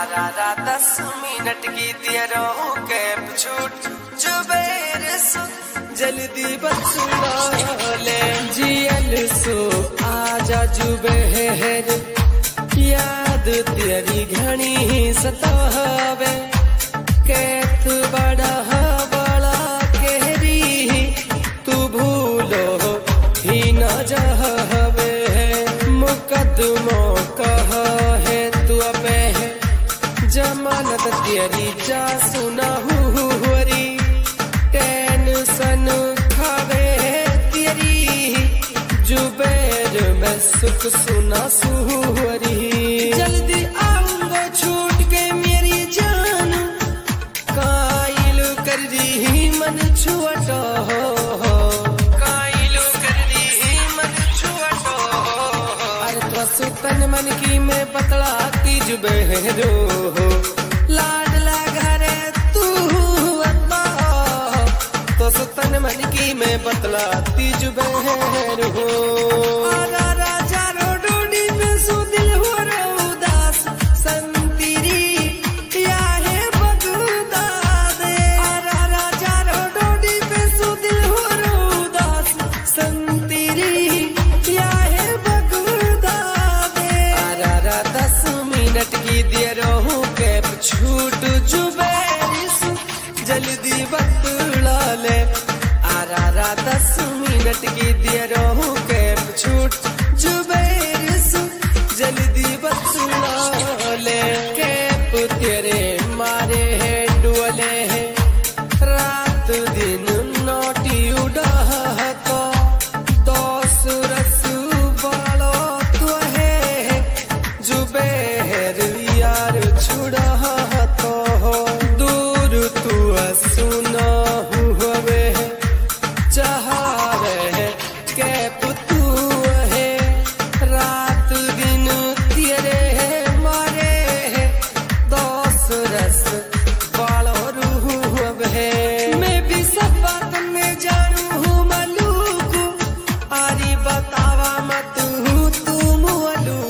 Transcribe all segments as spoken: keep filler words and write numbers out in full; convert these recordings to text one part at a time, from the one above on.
आरा दस मिनट की दियरो कैप छूट जुबैर सो जल्दी बसुला ले जियल सो आजा जुबैर याद तेरी घनी सतावे कैथ बड़ा बड़ा कहरी तू भूलो ही न जावे मुकदमों कह है तू अबे जमानत तेरी जा सुना हुरी टेंशन खावे तेरी जुबैर मैं सुख सुना सुहरी जल्दी आऊंगा छूट के मेरी जान कायल कर दी मन छुअटो कायल कर दी मन छुअटो अरे तो सुतन मन की मैं बतलाती जुबैरो लाडला घरे तू अब्बा तो सुतन मन की मैं बतलाती जुबैरो छूट जुबैर जल्दी बतला ले आरा दस मिनट की दियरो कैप छूट जुबैर जल्दी बतला ले कैप तेरे मारे है डुअले है रात दिन नोटी उड़ा तो दोस रस वालो तो है जुबैर यार छुड़ा सुना हुए चाह रहे कैप तू है रात दिन तेरे मारे दोस रस वालो रूह है मैं भी सब बात में जानू हूँ मलूक आरी बतावा मत हूँ तू मुअलू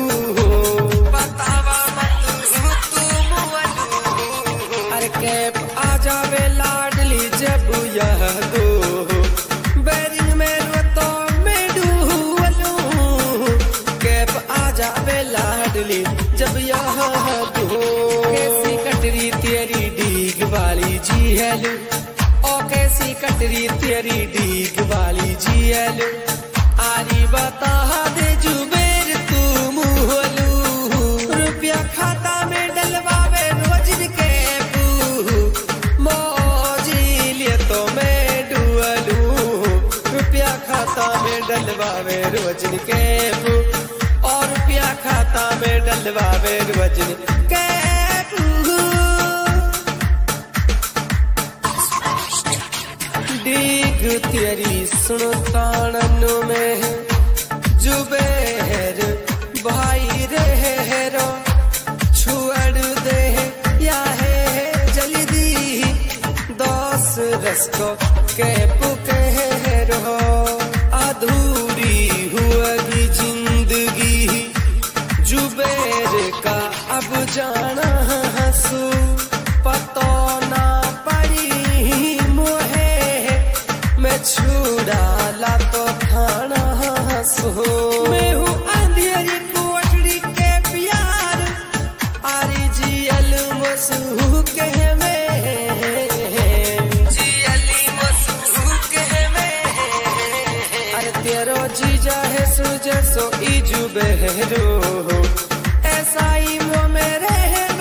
बतावा मत हूँ तू मुअलू अरे कैप जावे लाडली जब यह दो बैरिंग में रोतो में डूलू कैप आ जावे लाडली जब यह दो कैसी कटरी तेरी डीग वाली जी हेलू ओ कैसी कटरी तेरी डीग वाली जी हेलू आरी बता दे जुबैर तू मुहलू रुपया खाता में डलवावे रोज के खाता में डलवावे रोजन कैप और रुपया खाता में डलवावे रोजन कैप डीग तेरी सुनो तानन में जुबैर भाई रहे रो छुअड़ दे या है जल्दी दोस रस को कैप कह रो अधूरी हुई जिंदगी जुबैर का अब जाना हंसू पतो ना पड़ी मोहे मैं छुड़ा ला तो खाना हंसू मैं हूँ अंधेरी कोठरी के प्यार आरी जियल मसू कह में तेरो जीजा है सुजर सो ई जुबैरो ऐसा ही वो मेरे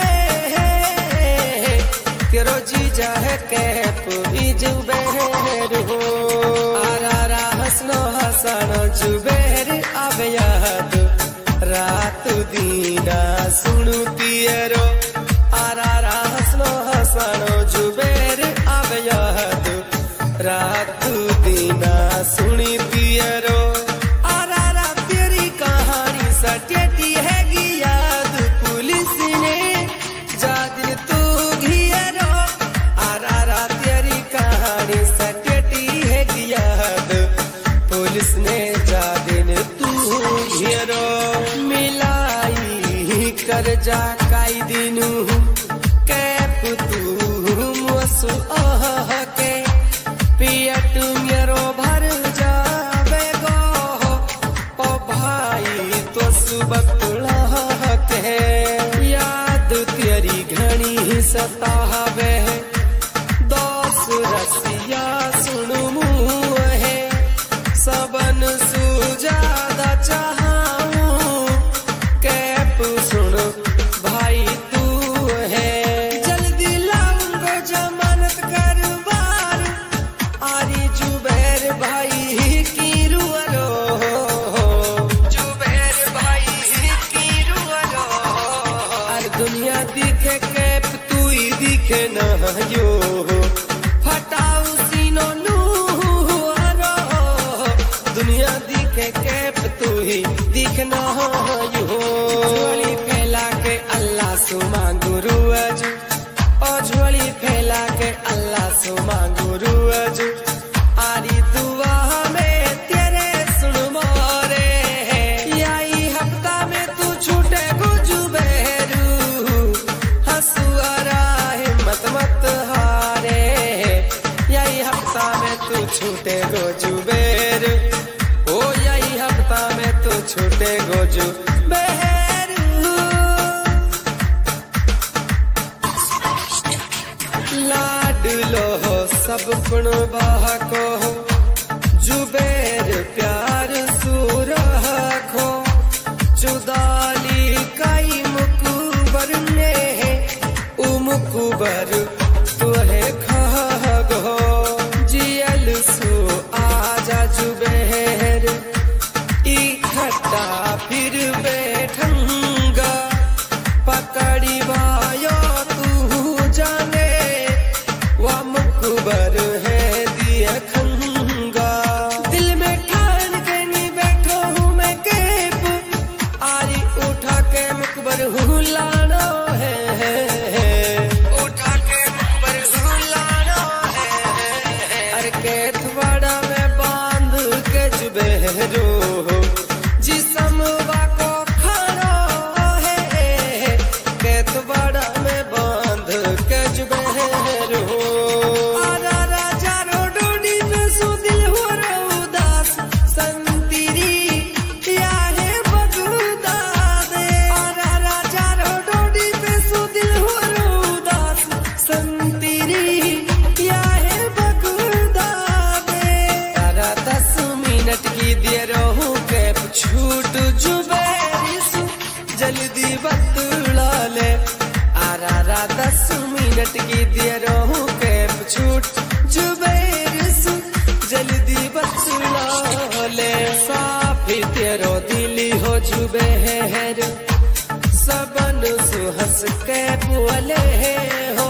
में तेरो जीजा है कैप ई जुबैरो आरा हसनो हसनो जुबैर आवे याद रात दीना सुनु तेरो आरा हसनो हसनो जुबैर आवे याद रात दीना सुनी तेरो आरा तेरी कहानी सटेटी है याद पुलिस ने जादिन तू घियरो आरा तेरी कहानी सटेटी है याद पुलिस ने जादिन तू घियरो मिलाई कर्जा काई दिनु कैप तू मुसु आह के पिया तू मेरो भर जावे गो ओ भाई तो सुबह के याद तेरी घनी सतावे दोस रसिया सुन मुहे सबन सुजादा चाहूं कैप सुन भाई तू है जल्दी लाऊंगा जमानत कर बार आरी जुबैर भाई की रुअलो जुबैर भाई की रुअलो और दुनिया दिखे कैप तू ही दिखे ना यो फटाऊ सीनो नू दुनिया दिखे कैप तू ही दिखना यो झोली फैला के अल्लाह सु मांगू रुअज ओ झोली फैला के अल्लाह सु मांगू रुअज आरी दुआ में तेरे सुन मोरे यही हफ्ता में तू छूटे गो जुबेरू हंसुआरा हिम्मत मत हारे यही हफ्ता में तू छूटे गो जुबेरू ओ यही हफ्ता में तो छूटे गोजू बहरू लाड लो सब गुण बाको जुबेर प्यार सूरह खो चुदाली काई मुकुबर ने उ मुकुबर तुहे खा गो जियल सु आजा जुबेर इकट्ठा फिर बैठूंगा पकड़ी वायो तू जाने वह मुकबर है दिया खंगा दिल में ठान के नहीं बैठो हूँ मैं कैप आरी उठा के मुकबर हूँ लाना है उठा के मुकबर हूँ लाना है अरे कैथ बड़ा में बांध के जुबेरो जिसमवा को खाना है कैथ बड़ा में बांध के जुबेरो आरा राजा रो डोडी में सु दिल हो रो उदास संतीरी या है बगदाद आरा राजा रो डोडी में सु दिल हो रो उदास संतीरी या है बगदाद तारा दस मिनट की देर रहूं कैप छूट जुबेरिसु जल्दी बतला ले आरा रा दस मिनट की देर रहूं कैप छूट जुबेरिसु जल्दी बतला ले साफी तेरो दिली हो जुबेर सबन सुहस कैप वाले हो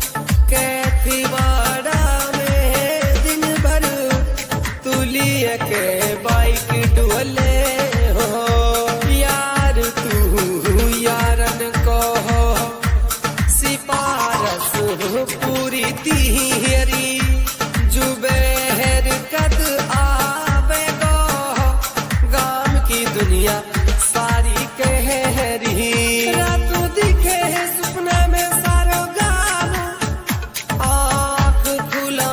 कैथी वाड़ा में दिन भर तुलिए के बाइक डुअले हो यार तू यारन को सिपारस पूरी तिहरी जुबेर कद आवे गो गाम की दुनिया सारी कहरी रातों दिखे है सपना में सारो गाम आँख खुला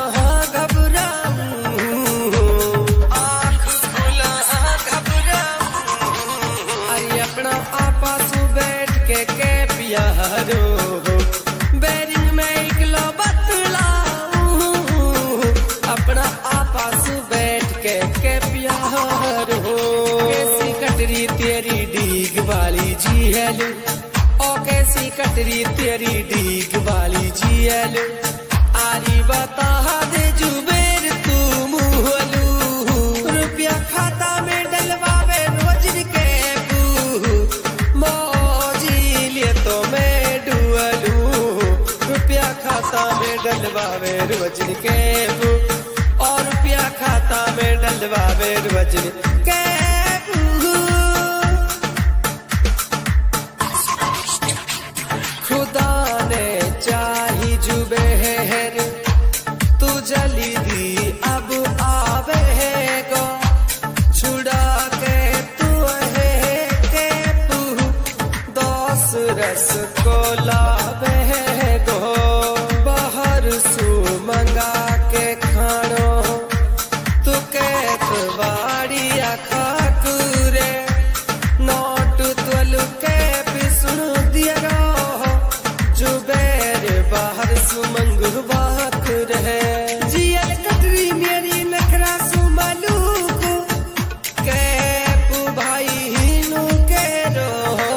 घबराऊं आँख खुला घबराऊं अरे अपना आपा सु बैठ के कैप यारो बैरिंग में इकलो बतलाऊं अपना आपा सु बैठ के कैप यारो कैसी कटरी तेरी डीग वाली जी हेलो ओ कैसी कटरी तेरी डीग वाली जी हेलो आरी बता दे जुबेर तू मुहलू रुपया खाता में डलवावे रोज के मौजी लिए तो मैं डुअलू रुपया खाता में डलवावे रोज के और रुपया खाता में डलवावे रोज के खुदा ने चाही जुबेर तू जली दी अब आवे गो छुड़ा के तू है के तू दस रस रस कोला बेगो बाहर सू मंगा के खानो तू कैतवाड़िया खाकुरे नोट तोलू के पिसुन दिया रो जुबैर बाहर सू मंगवा रहे जियल कटरी मेरी नखरा सू मालूक कैप भाई हिनू के रो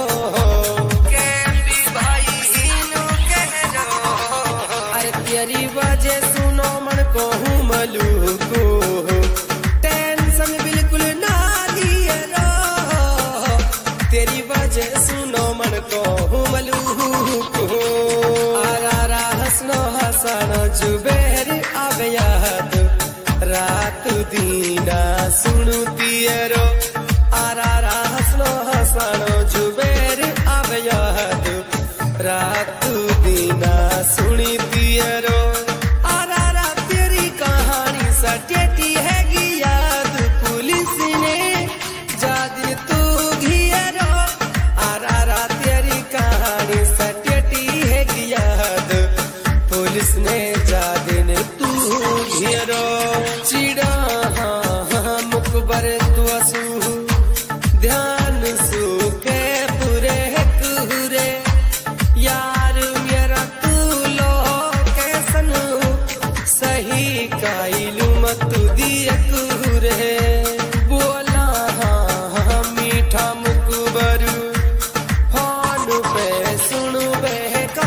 कैपी भाई हिनू के रो अरे तेरी वजह सुनो मन को हूँ मलूक टेंशन बिल्कुल ना लिए रो तेरी वजह सुनो मन को हूँ मलूक आरा हसनो हसन जुबैर आवे याद रात दीना सुनु तियरो आरा हसनो हसनो जुबैर आवे याद रात दीना सुनी तियरो आरा तेरी कहानी सटेटी है याद पुलिस ने जादी तू घियरो आरा तेरी कहानी सटेटी है याद पुलिस ने जादिन तू घेरो चिड़ा मुकबर तू असू ध्यान सू के पूरे कुरे यार मेरा तू लो कैसन सही काइलू मत दिए कुरे बोला हाँ मीठा मुकबर फोन पे सुनु बहका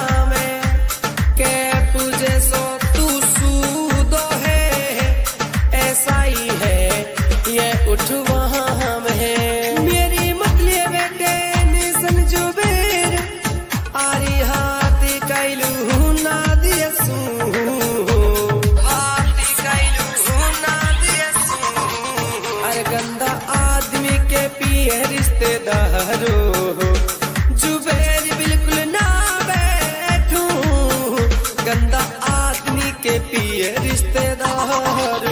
उठ वहाँ में मेरी मतले बेटे निसन जुबैर आरी हाथ कैलू ना दियसू हाथ कैलू ना दियसू अरे गंदा आदमी के पिए रिश्तेदारो जुबैर बिल्कुल ना बैठू गंदा आदमी के पिए रिश्तेदार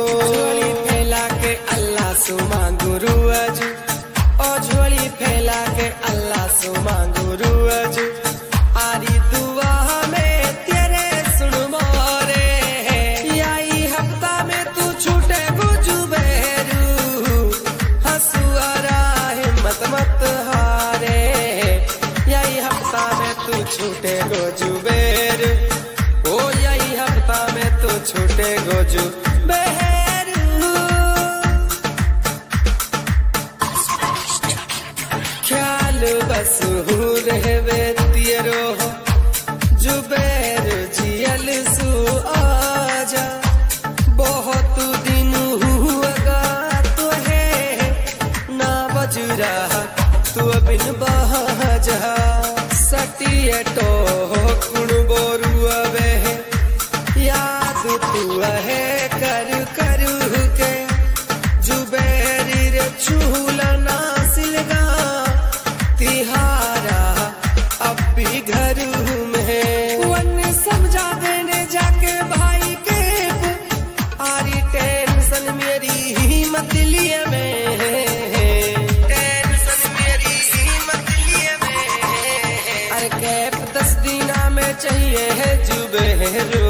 सु मांगू रुअज ओ झोली फैला के अल्लाह सु मांगू रुअज आरी दुआ में तेरे सुन मोरे यही हफ्ता में तू छूटे गो जुबैरू हंसुआरा हिम्मत मत हारे यही हफ्ता में तू छूटे गो जुबैर ओ यही हफ्ता में तू छूटे गो जुबैर बस हूँ रहवे तियरो जुबैर जियल सू आजा बहुत दिन हुआ तो है ना बज रहा तू बिन बाजा सटिए तो कुण बोरुआ वे याद तू है कर कर के जुबैर रे छूला ना सिलगा तिहारा अब भी घर में वन समझा देने जाके भाई के आरी टेंशन मेरी हिम्मत लिए में टेंशन मेरी हिम्मत लिए में अरे कैप दस दीना में चाहिए है जुबैर